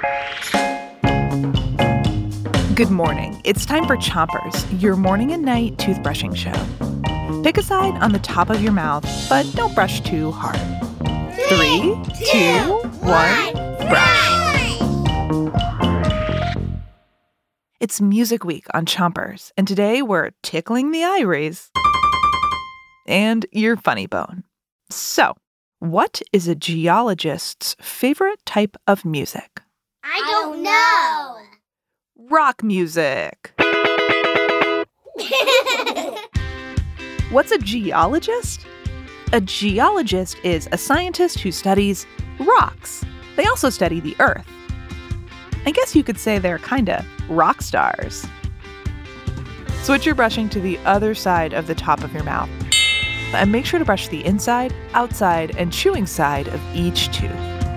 Good morning. It's time for Chompers, your morning and night toothbrushing show. Pick a side on the top of your mouth, but don't brush too hard. 3, 2, 1, brush. It's Music Week on Chompers, and today we're tickling the iris and your funny bone. So, what is a geologist's favorite type of music? I don't know. Rock music. What's a geologist? A geologist is a scientist who studies rocks. They also study the Earth. I guess you could say they're kinda rock stars. Switch your brushing to the other side of the top of your mouth. And make sure to brush the inside, outside, and chewing side of each tooth.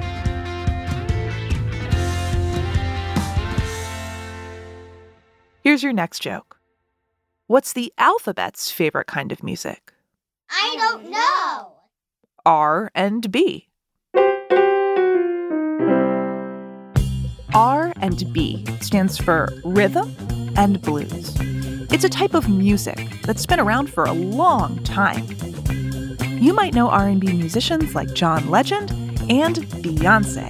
Here's your next joke. What's the alphabet's favorite kind of music? I don't know. R and B. R and B stands for rhythm and blues. It's a type of music that's been around for a long time. You might know R&B musicians like John Legend and Beyoncé.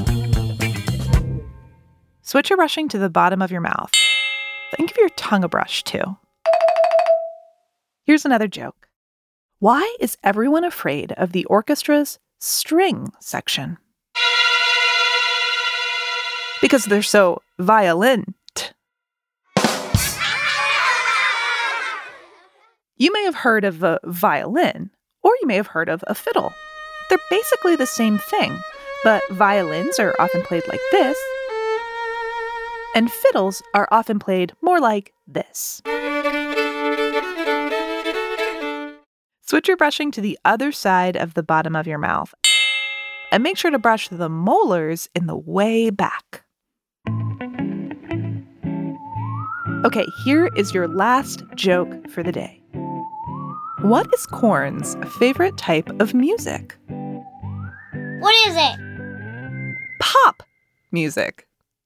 Switch your brushing to the bottom of your mouth. And give your tongue a brush, too. Here's another joke. Why is everyone afraid of the orchestra's string section? Because they're so violent. You may have heard of a violin, or you may have heard of a fiddle. They're basically the same thing, but violins are often played like this, and fiddles are often played more like this. Switch your brushing to the other side of the bottom of your mouth, and make sure to brush the molars in the way back. Okay, here is your last joke for the day. What is corn's favorite type of music? What is it? Pop music.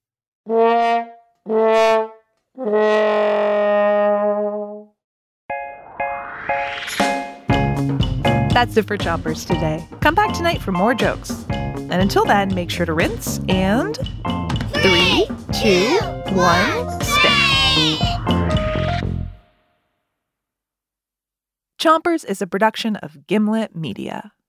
That's it for Chompers today. Come back tonight for more jokes. And until then, make sure to rinse and 3, 2, 1, spit. Chompers is a production of Gimlet Media.